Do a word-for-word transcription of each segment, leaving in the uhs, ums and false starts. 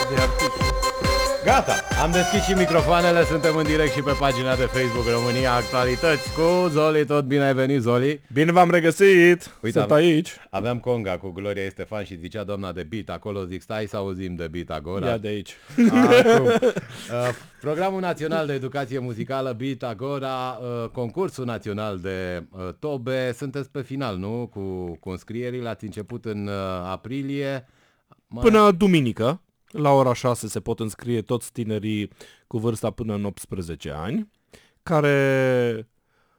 de artist. Gata, am deschis și microfoanele, suntem în direct și pe pagina de Facebook România Actualități cu Zoli. Tot bine ai venit, Zoli. Bine v-am regăsit, Uite, sunt aici. Aveam conga cu Gloria Estefan și zicea doamna de beat acolo, zic stai să auzim de beat Agora. Ia de aici. Acum, uh, Programul Național de Educație Muzicală Beat Agora, uh, concursul național de uh, tobe, sunteți pe final, nu? Cu, cu înscrierile, ați început în uh, aprilie. Mai... Până duminică, la ora șase, se pot înscrie toți tinerii cu vârsta până în optsprezece ani, care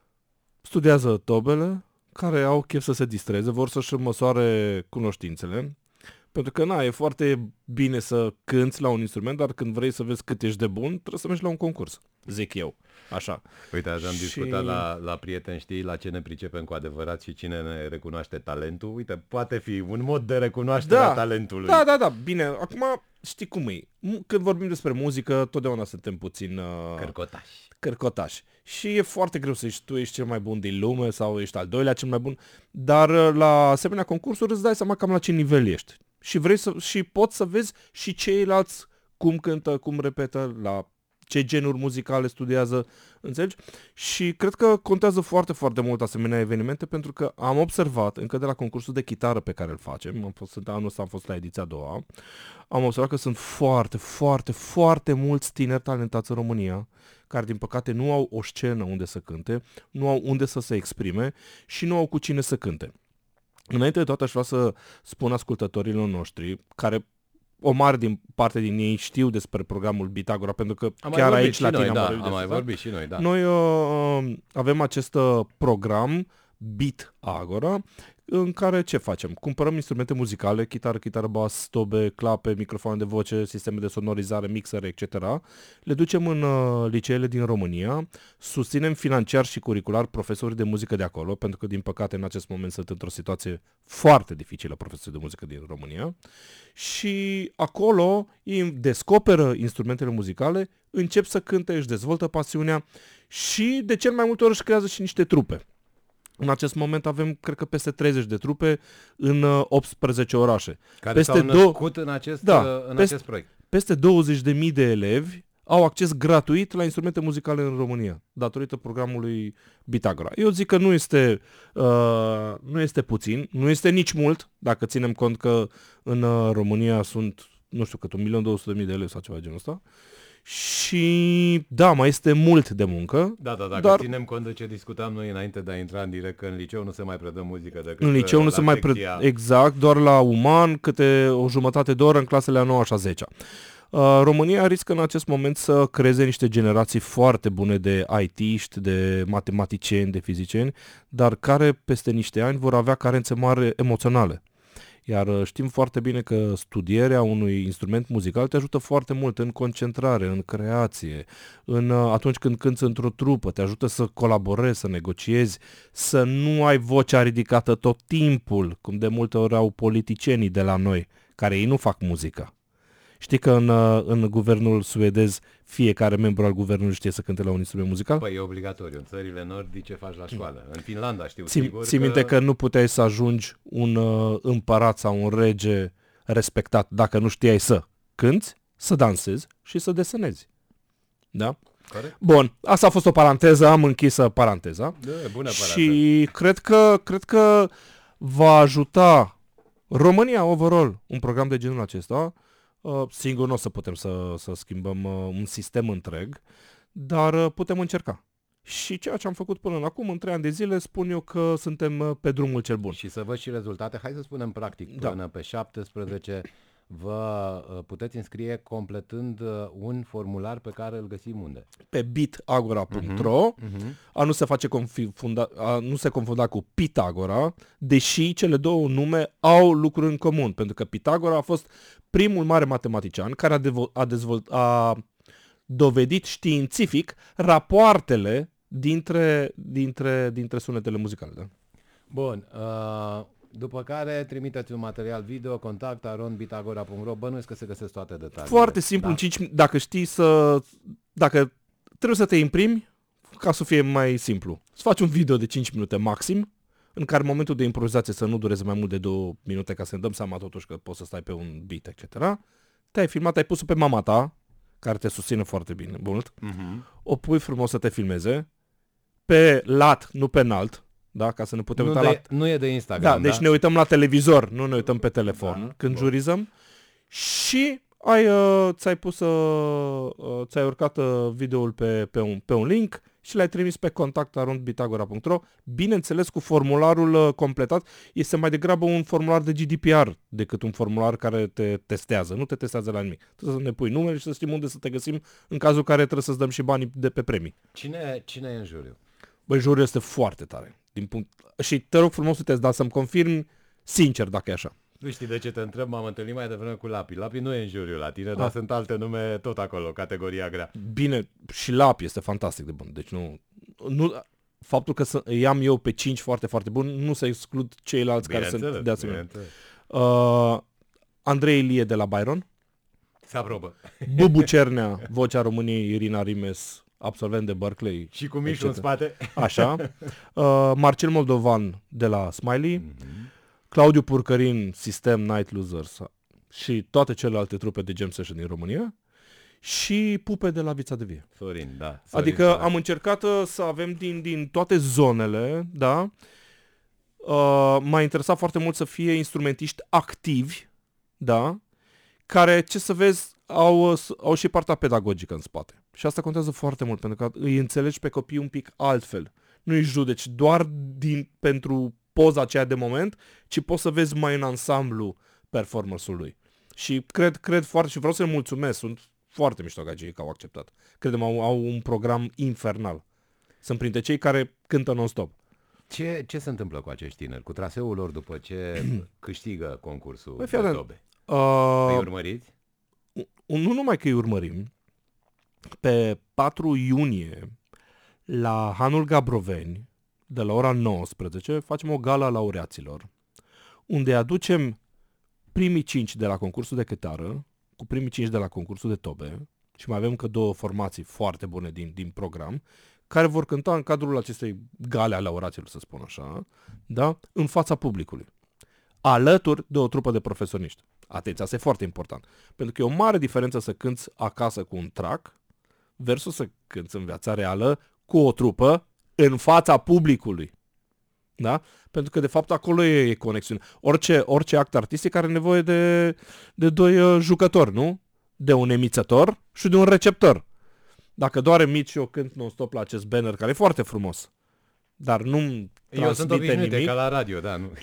studiază tobele, care au chef să se distreze, vor să-și măsoare cunoștințele. Pentru că, na, e foarte bine să cânți la un instrument, dar când vrei să vezi cât ești de bun, trebuie să mergi la un concurs, zic eu. Așa. Uite, azi am și... discutat la, la prieteni, știi, la ce ne pricepem cu adevărat și cine ne recunoaște talentul. Uite, poate fi un mod de recunoaștere da, a talentului. Da, da, da, bine. Acum, știi cum e. Când vorbim despre muzică, totdeauna suntem puțin... Uh, Cărcotași. Cărcotași. Și e foarte greu să ești tu, ești cel mai bun din lume sau ești al doilea cel mai bun, dar uh, la asemenea concursuri îți dai seama cam la ce nivel ești. Și vrei să și poți să vezi și ceilalți cum cântă, cum repetă, la ce genuri muzicale studiază, înțelegi? Și cred că contează foarte, foarte mult asemenea evenimente, pentru că am observat, încă de la concursul de chitară pe care îl facem, am fost, anul ăsta am fost la ediția a doua, am observat că sunt foarte, foarte, foarte mulți tineri talentați în România, care din păcate nu au o scenă unde să cânte, nu au unde să se exprime și nu au cu cine să cânte. Înainte de toate aș vrea să spun ascultătorilor noștri, care o mare din parte din ei știu despre programul Beat Agora, pentru că am chiar aici la noi, tine da, am, am mai vorbit și noi, da. Noi uh, avem acest uh, program Beat Agora, în care ce facem? Cumpărăm instrumente muzicale, chitară, chitară, bas, tobe, clape, microfoane de voce, sisteme de sonorizare, mixere, et cetera. Le ducem în uh, liceele din România, susținem financiar și curricular profesorii de muzică de acolo, pentru că din păcate în acest moment sunt într-o situație foarte dificilă profesorii de muzică din România, și acolo îi descoperă instrumentele muzicale, încep să cânte, își dezvoltă pasiunea și de cel mai multe ori își creează și niște trupe. În acest moment avem, cred că, peste treizeci de trupe în optsprezece orașe. Care peste s-au născut do- în, acest, da, în peste, acest proiect. Peste douăzeci de mii de elevi au acces gratuit la instrumente muzicale în România, datorită programului Beat Agora. Eu zic că nu este, uh, nu este puțin, nu este nici mult, dacă ținem cont că în uh, România sunt, nu știu cât, un milion două sute de mii de elevi sau ceva genul ăsta. Și da, mai este mult de muncă. Da, da, dacă dar... ținem cont de ce discutam noi înainte de a intra în direct, că în liceu nu se mai predă muzică decât în liceu nu se mai predă, exact, doar la uman, câte o jumătate de oră în clasele a noua și a zecea. Uh, România riscă în acest moment să creeze niște generații foarte bune de I T-ști, de matematicieni, de fizicieni, dar care peste niște ani vor avea carențe mari emoționale. Iar știm foarte bine că studierea unui instrument muzical te ajută foarte mult în concentrare, în creație, în atunci când cânți într-o trupă, te ajută să colaborezi, să negociezi, să nu ai vocea ridicată tot timpul, cum de multe ori au politicienii de la noi, care ei nu fac muzică. Știi că în, în guvernul suedez fiecare membru al guvernului știe să cânte la un instrument muzical? Păi e obligatoriu. În țările nordice faci la școală. În Finlanda știu ții, sigur ții că... minte că nu puteai să ajungi un uh, împărat sau un rege respectat dacă nu știai să cânți, să dansezi și să desenezi. Da? Corect. Bun, asta a fost o paranteză, am închisă paranteza. Da, bună paranteză. Și cred că, cred că va ajuta România overall un program de genul acesta. Uh, singur nu o să putem să, să schimbăm uh, un sistem întreg, dar uh, putem încerca. Și ceea ce am făcut până acum, în trei ani de zile, spun eu că suntem uh, pe drumul cel bun. Și să văd și rezultate. Hai să spunem practic, da. până pe șaptesprezece vă uh, puteți înscrie completând uh, un formular pe care îl găsim unde? Pe beat agora punct ro. Uh-huh. Uh-huh. A nu se face confunda, a nu se confunda cu Pitagora, deși cele două nume au lucruri în comun, pentru că Pitagora a fost primul mare matematician care a, devo- a, dezvolt- a dovedit științific rapoartele dintre, dintre, dintre sunetele muzicale. Da? Bun. Uh, după care trimiteți un material video, contact aron bitagora punct ro. Bănuiesc că se găsesc toate detaliile. Foarte simplu, da? în cinci, dacă știi să... Dacă trebuie să te imprimi, ca să fie mai simplu. Să faci un video de cinci minute maxim, în care momentul de improvizație să nu dureze mai mult de două minute, ca să ne dăm seama totuși că poți să stai pe un beat, et cetera. te-ai filmat, ai pus-o pe mama ta, care te susține foarte bine, mult, Uh-huh. o pui frumos să te filmeze, pe lat, nu pe înalt, da? Ca să ne putem Nu, uita de, la... nu e de Instagram, Da, deci da? ne uităm la televizor, nu ne uităm pe telefon Da, când bun. jurizăm și ai, uh, ți-ai pus, uh, uh, ți-ai urcat uh, videoul pe, pe, un, pe un link și l-ai trimis pe contact arond bitagora punct ro, bineînțeles cu formularul uh, completat. Este mai degrabă un formular de G D P R decât un formular care te testează, nu te testează la nimic. Trebuie să ne pui numele și să știm unde să te găsim în cazul care trebuie să-ți dăm și banii de pe premii. Cine, cine e în juriu? Băi, jurul este foarte tare. Din punct... Și te rog frumos să te da să-mi confirmi sincer dacă e așa. Nu știi de ce te întreb, m-am întâlnit mai devreme cu Lapi. Lapi nu e în juriu la tine, Ah. dar sunt alte nume tot acolo, categoria grea. Bine, și Lapi este fantastic de bun. Deci nu... nu faptul că să, i-am eu pe cinci foarte, foarte bun, nu să exclud ceilalți care sunt de asemenea. Uh, Andrei Ilie de la Byron. Se aprobă. Bubu Cernea, vocea României, Irina Rimes, absolvent de Berkeley. Și cu Mișu în spate. Așa. Uh, Marcel Moldovan de la Smiley. Mm-hmm. Claudiu Purcărin, Sistem, Night Losers și toate celelalte trupe de jam session din România. Și Pupe de la Vița de Vie. Sorin, da. Sorin, Adică Sorin. am încercat uh, să avem din, din toate zonele, da? Uh, m-a interesat foarte mult să fie instrumentiști activi, da? Care, ce să vezi, au, uh, au și partea pedagogică în spate. Și asta contează foarte mult, pentru că îi înțelegi pe copii un pic altfel. Nu îi judeci doar din, pentru poza aceea de moment, ci poți să vezi mai în ansamblu performance-ul lui. Și cred, cred foarte, și vreau să le mulțumesc, sunt foarte mișto gagii că au acceptat. Credem, au, au un program infernal. Sunt printre cei care cântă non-stop. Ce, ce se întâmplă cu acești tineri? Cu traseul lor după ce câștigă concursul Băi, de fii atent. tobe? Uh, Îi urmăriți? nu numai că îi urmărim, pe patru iunie, la Hanul Gabroveni, de la ora nouăsprezece, facem o gala a laureaților, unde aducem primii cinci de la concursul de chitară, cu primii cinci de la concursul de tobe, și mai avem încă două formații foarte bune din, din program, care vor cânta în cadrul acestei gale a laureaților, să spun așa, da? În fața publicului, alături de o trupă de profesioniști. Atenție, asta e foarte important, pentru că e o mare diferență să cânți acasă cu un track versus să cânți în viața reală cu o trupă în fața publicului. Da? Pentru că, de fapt, acolo e, e conexiune. Orice, orice act artistic are nevoie de, de doi uh, jucători, nu? De un emițător și de un receptor. Dacă doar emit și eu cânt non-stop la acest banner, care e foarte frumos, dar nu-mi Eu sunt transmite obișnuit, nimic. ca la radio, da, nu.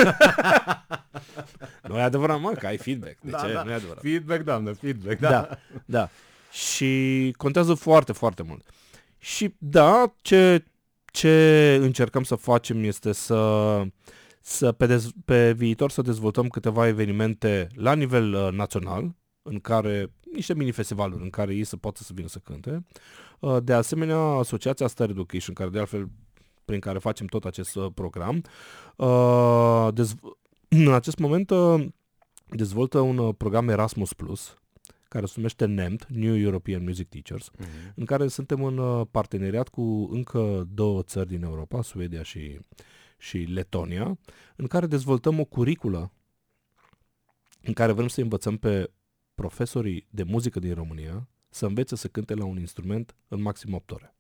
Nu e adevărat, mă, că ai feedback. De Da, ce? da. Nu e adevărat. Feedback, doamnă, feedback, da. Da, da. Și contează foarte, foarte mult. Și da, ce, ce încercăm să facem este să, să pe, dez, pe viitor să dezvoltăm câteva evenimente la nivel uh, național, în care, niște mini-festivaluri în care ei să poată să vină să cânte. Uh, de asemenea, Asociația Star Education, care de altfel prin care facem tot acest uh, program, uh, dezv- în acest moment uh, dezvoltă un uh, program Erasmus Plus, care se numește N E M T, New European Music Teachers, Uh-huh. în care suntem în uh, parteneriat cu încă două țări din Europa, Suedia și, și Letonia, în care dezvoltăm o curiculă în care vrem să învățăm pe profesorii de muzică din România să învețe să cânte la un instrument în maxim opt ore.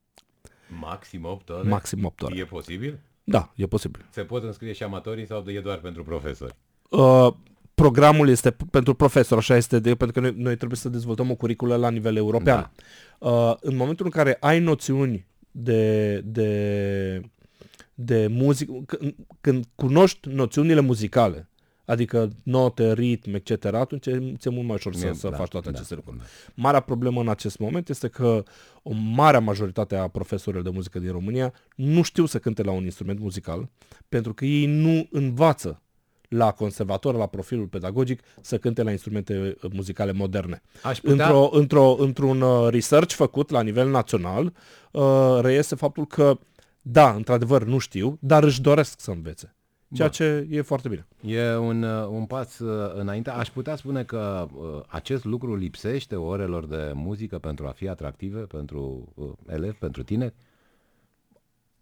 Maxim opt ore? Maxim opt ore. E posibil? Da, e posibil. Se pot înscrie și amatorii sau e doar pentru profesori? Uh, programul este p- pentru profesor, așa este, de, pentru că noi, noi trebuie să dezvoltăm o curiculă la nivel european. Da. Uh, în momentul în care ai noțiuni de, de, de muzică, când, când cunoști noțiunile muzicale, adică note, ritm, et cetera, atunci ți-e mult mai ușor să, Mie- să da, faci toate da, aceste lucruri. da. Marea problemă în acest moment este că o mare majoritate a profesorilor de muzică din România nu știu să cânte la un instrument muzical, pentru că ei nu învață la conservator, la profilul pedagogic, să cânte la instrumente muzicale moderne. Aș putea... Într-o, într-o, într-un uh, research făcut la nivel național, uh, reiese faptul că, da, într-adevăr nu știu, dar își doresc să învețe. Ceea Bun. ce e foarte bine. E un, uh, un pas uh, înainte. Aș putea spune că uh, acest lucru lipsește orelor de muzică pentru a fi atractive pentru uh, elevi, pentru tineri?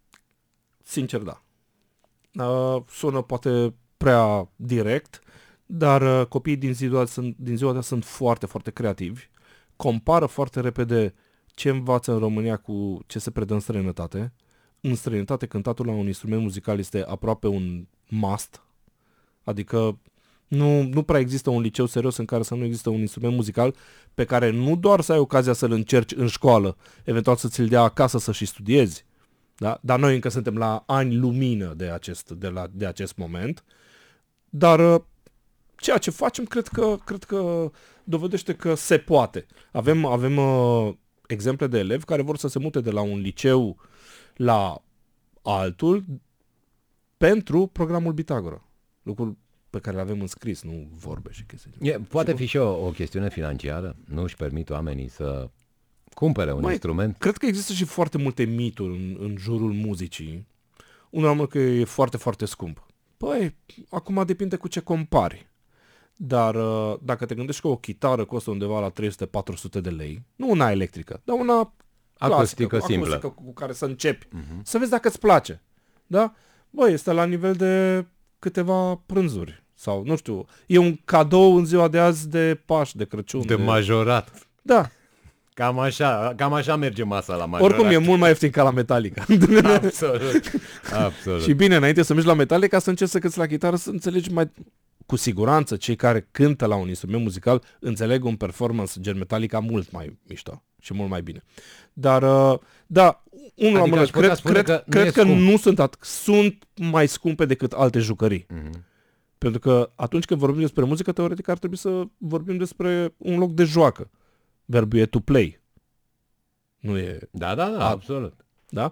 Sincer, da. Uh, sună poate prea direct, dar uh, copiii din ziua, sunt, din ziua de azi sunt foarte, foarte creativi, compară foarte repede ce învață în România cu ce se predă în străinătate. În străinătate, cântatul la un instrument muzical este aproape un must, adică nu, nu prea există un liceu serios în care să nu există un instrument muzical pe care nu doar să ai ocazia să-l încerci în școală, eventual să ți-l dea acasă să și studiezi, da? Dar noi încă suntem la ani lumină de acest, de la, de acest moment, dar ceea ce facem cred că, cred că dovedește că se poate. Avem, avem uh, exemple de elevi care vor să se mute de la un liceu la altul pentru programul Bitagora. Lucrul pe care le avem înscris, nu vorbe și chestii. E, poate fi și o, o chestiune financiară. Nu își permit oamenii să cumpere un Mai, instrument. Cred că există și foarte multe mituri în, în jurul muzicii. Unul am că e foarte, foarte scump. Păi, acum depinde cu ce compari. Dar uh, dacă te gândești că o chitară costă undeva la trei sute patru sute de lei, nu una electrică, dar una Acustică clasică, simplă. acustică cu care să începi, Uh-huh. să vezi dacă îți place. Da? Băi, este la nivel de câteva prânzuri. Sau, nu știu, e un cadou în ziua de azi de Paști, de Crăciun. De majorat. Da. Cam așa, cam așa merge masa la majorat. Oricum e mult mai ieftin ca la Metallica. Absolut. Absolut. Și bine, înainte să mergi la Metallica, să încerci să cânti la chitară, să înțelegi mai... Cu siguranță, cei care cântă la un instrument muzical înțeleg un performance gen Metallica mult mai mișto și mult mai bine. Dar, uh, da, unul Adică la mână, cred, cred, că nu cred e că scump. nu sunt atât, sunt mai scumpe decât alte jucării. Uh-huh. Pentru că atunci când vorbim despre muzică, teoretic ar trebui să vorbim despre un loc de joacă. Verbul e to play. Nu e... Da, da, da, A- absolut. Da?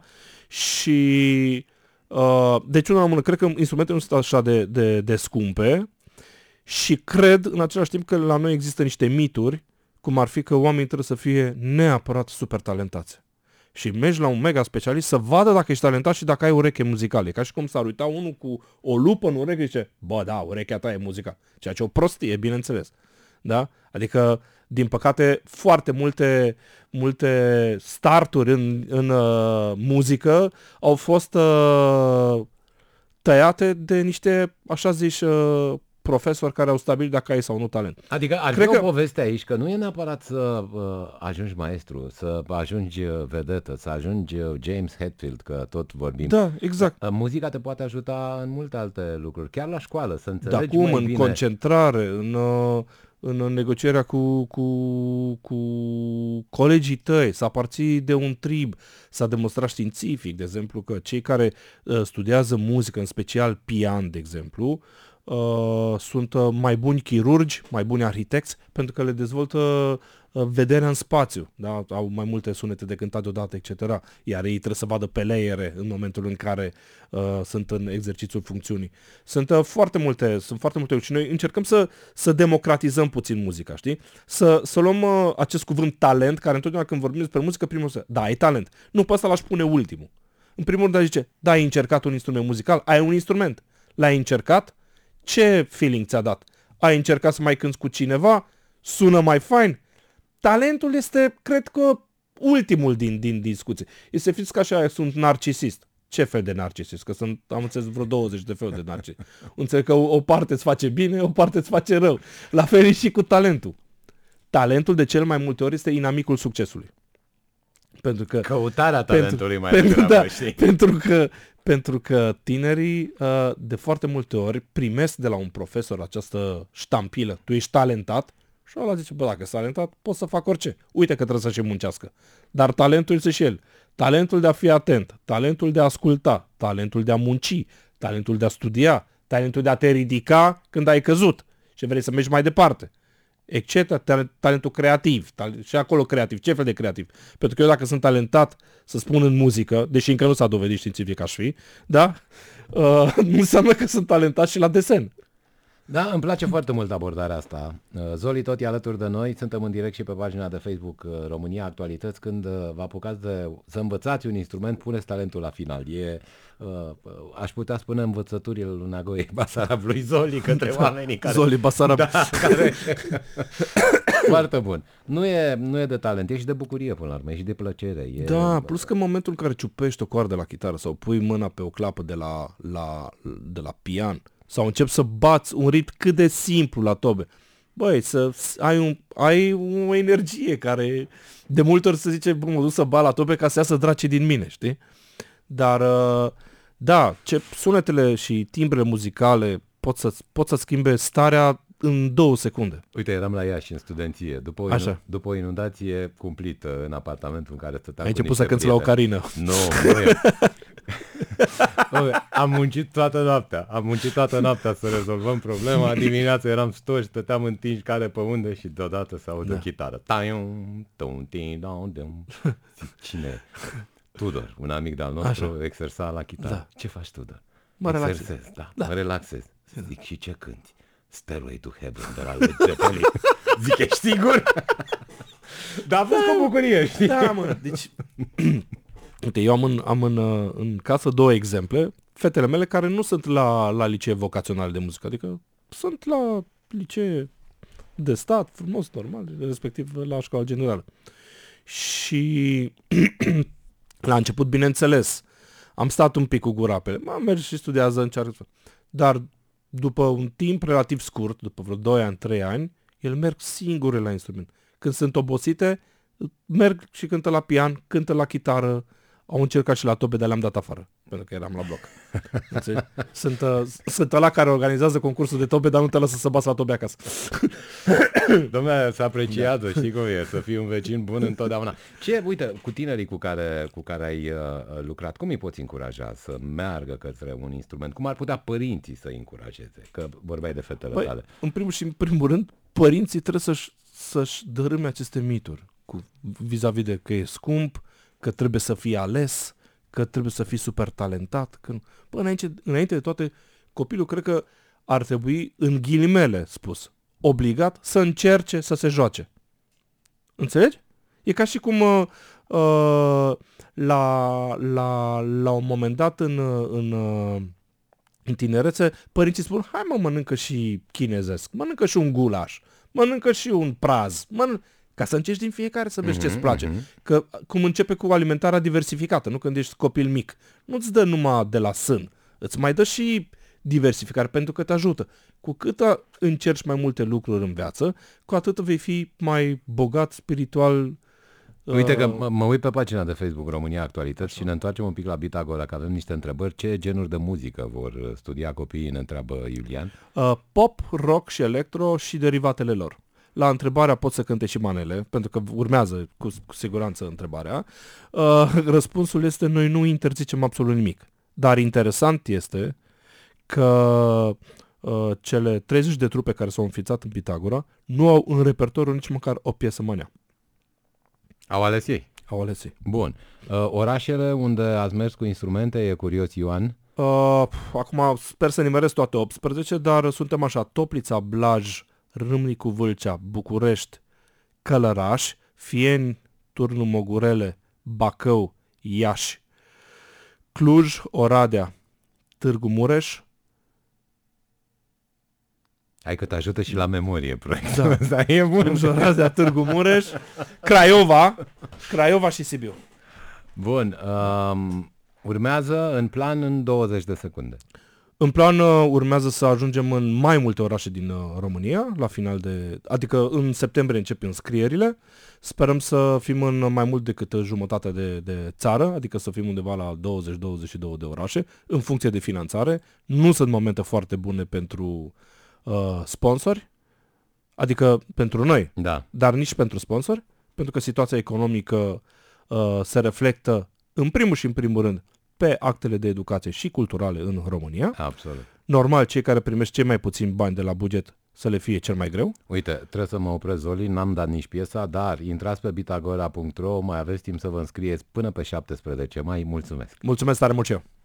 Și... Uh, deci, unul la mână, cred că instrumentele nu sunt așa de, de, de scumpe și cred, în același timp, că la noi există niște mituri, cum ar fi că oamenii trebuie să fie neapărat super talentați. Și mergi la un mega specialist să vadă dacă ești talentat și dacă ai ureche muzicală. E ca și cum s-ar uita unul cu o lupă în ureche și zice, bă, da, urechea ta e muzica. Ceea ce e o prostie, bineînțeles. Da? Adică, din păcate, foarte multe, multe starturi în, în uh, muzică au fost uh, tăiate de niște, așa zici, uh, profesori care au stabilit dacă ai sau nu talent. Adică ar Cred fi o că- poveste aici că nu e neapărat să uh, ajungi maestru, să ajungi uh, vedetă, să ajungi uh, James Hetfield, că tot vorbim. Da, exact. Uh, Muzica te poate ajuta în multe alte lucruri, chiar la școală, să Dar înțelegi cum? mai În bine. concentrare, în, uh, în negocierea cu, cu, cu colegii tăi, să aparții de un trib, s-a demonstrat științific, de exemplu, că cei care uh, studiază muzică, în special pian, de exemplu, uh, sunt uh, mai buni chirurgi, mai buni arhitecți, pentru că le dezvoltă uh, vederea în spațiu, da? Au mai multe sunete de cântat deodată, et cetera. Iar ei trebuie să vadă pe layere în momentul în care uh, sunt în exercițiul funcțiunii. Sunt uh, foarte multe, sunt foarte multe și noi încercăm să, să democratizăm puțin muzica, știi? Să, să luăm uh, acest cuvânt talent, care întotdeauna când vorbim despre muzică, primul să, da, ai talent. Nu, pe ăsta l-aș pune ultimul. În primul rând, aș zice, da, ai încercat un instrument muzical, ai un instrument, l-ai încercat, ce feeling ți-a dat? Ai încercat să mai cânti cu cineva? Sună mai fain? Talentul este, cred că, ultimul din, din discuție. Este să fiți că așa, sunt narcisist. Ce fel de narcisist? Că sunt, am înțeles, vreo douăzeci de feluri de narcisist. Înțeleg că o, o parte îți face bine, o parte îți face rău. La fel e și cu talentul. Talentul de cel mai multe ori este inamicul succesului. Pentru că Căutarea talentului mai pentru, degrabă, da, știi? pentru că pentru că tinerii uh, de foarte multe ori primesc de la un profesor această ștampilă. Tu ești talentat și ăla zice, bă, dacă ești talentat, poți să fac orice. Uite că trebuie să și muncească. Dar talentul este și el. Talentul de a fi atent, talentul de a asculta, talentul de a munci, talentul de a studia, talentul de a te ridica când ai căzut și vrei să mergi mai departe, et cetera. Talentul creativ, tal- și acolo creativ. Ce fel de creativ? Pentru că eu dacă sunt talentat, să spun în muzică, deși încă nu s-a dovedit științific aș fi, da? Uh, nu înseamnă că sunt talentat și la desen. Da, îmi place foarte mult abordarea asta. Uh, Zoli tot e alături de noi, suntem în direct și pe pagina de Facebook uh, România Actualități. Când uh, vă apucați de să învățați un instrument, puneți talentul la final. E, uh, uh, aș putea spune învățăturile lui Nagoie Basarabului Zoli către oamenii care... Zoli Basarab. Da, care... Foarte bun. Nu e, nu e de talent, e și de bucurie până la urmă, e și de plăcere. E... Da, plus că în momentul în care ciupești o coardă la chitară sau pui mâna pe o clapă de la, la, de la pian sau încep să bați un ritm cât de simplu la tobe. Băi, să ai, un, ai o energie care de multe ori se zice, bă, mă duc să bat la tobe ca să iasă draci din mine, știi? Dar, da, ce sunetele și timbrele muzicale pot să, pot să schimbe starea în două secunde. Uite, eram la Iași în studenție, după o, inu- după o inundație cumplită în apartamentul în care stăteam. Ai început să cânti la ocarină. Nu, nu e. Am muncit toată noaptea, am muncit toată noaptea să rezolvăm problema, dimineața eram stoși, stăteam întinși ca de pe unde și deodată se aude da. o chitară. Cine? Tudor, un amic de-al nostru, așa. Exersa la chitară. Da. Ce faci, Tudor? Mă Exersez, relaxez. da, da. mă relaxez. Zic, și ce cânti? Stairway to Heaven de la Led Zeppelin. Zic, ești sigur? Dar a fost da, cu bucurie, știi? Da, mă, deci... Uite, eu am, în, am în, în casă două exemple. Fetele mele care nu sunt la, la licee vocațional de muzică, adică sunt la licee de stat, frumos, normal, respectiv la școala generală. Și la început, bineînțeles, am stat un pic cu gura pe ele. Mă, merge și studiază, încearcă. Dar după un timp relativ scurt, după vreo doi ani, trei ani, ele merg singure la instrument. Când sunt obosite, merg și cântă la pian, cântă la chitară, au încercat și la tobe, dar le-am dat afară, pentru că eram la bloc. sunt, uh, sunt ăla care organizează concursul de tobe, dar nu te lasă să bați la tobe acasă. Dom'le, se apreciază, da. Știi cum e, să fii un vecin bun întotdeauna. Ce, uite, cu tinerii cu care, cu care ai uh, lucrat, cum îi poți încuraja să meargă către un instrument? Cum ar putea părinții să-i încurajeze? Că vorbeai de fetele Păi, tale. În primul și în primul rând, părinții trebuie să-și, să-și dărâme aceste mituri cu, vis-a-vis de că e scump, că trebuie să fii ales, că trebuie să fii super talentat. Că... Bă, înainte, înainte de toate, copilul cred că ar trebui, în ghilimele spus, obligat să încerce să se joace. Înțelegi? E ca și cum uh, uh, la, la, la un moment dat în, în, uh, în tinerețe, părinții spun, hai mă, mănâncă și chinezesc, mănâncă și un gulaș, mănâncă și un praz, mănâncă... Ca să încerci din fiecare să vezi mm-hmm, ce-ți place. Mm-hmm. Că cum începe cu alimentarea diversificată, nu când ești copil mic. Nu-ți dă numai de la sân. Îți mai dă și diversificare pentru că te ajută. Cu cât încerci mai multe lucruri în viață, cu atât vei fi mai bogat spiritual. Uite că mă, mă uit pe pagina de Facebook România Actualități și ne întoarcem un pic la Bitagora, că avem niște întrebări. Ce genuri de muzică vor studia copiii, ne întreabă Iulian? Uh, pop, rock și electro și derivatele lor. La întrebarea pot să cânte și manele, pentru că urmează cu, cu siguranță întrebarea. Uh, răspunsul este noi nu interzicem absolut nimic. Dar interesant este că uh, cele treizeci de trupe care s-au înființat în Pitagora nu au în repertoriu nici măcar o piesă manea. Au ales ei. Au ales ei. Bun. Uh, orașele unde ați mers cu instrumente, e curios Ioan? Uh, acum sper să nimeresc toate optsprezece, dar suntem așa, Toplița, Blaj, Râmnicu Vâlcea, București, Călăraș, Fieni, Turnul Mogurele, Bacău, Iași, Cluj, Oradea, Târgu Mureș. Hai că te ajută și la memorie proiectul. Da. E bun. Cluj, Oradea, Târgu Mureș, Craiova, Craiova și Sibiu. Bun. Um, urmează în plan în douăzeci de secunde. În plan uh, urmează să ajungem în mai multe orașe din uh, România, la final de, adică în septembrie încep înscrierile. Sperăm să fim în mai mult decât jumătate de, de țară, adică să fim undeva la douăzeci douăzeci și două de orașe, în funcție de finanțare. Nu sunt momente foarte bune pentru uh, sponsori, adică pentru noi, da. Dar nici pentru sponsori, pentru că situația economică uh, se reflectă în primul și în primul rând pe actele de educație și culturale în România. Absolut. Normal, cei care primesc cei mai puțini bani de la buget să le fie cel mai greu. Uite, trebuie să mă opresc, Zoli, n-am dat nici piesa, dar intrați pe bitagora punct ro, mai aveți timp să vă înscrieți până pe șaptesprezece mai. Mulțumesc! Mulțumesc tare mult și eu!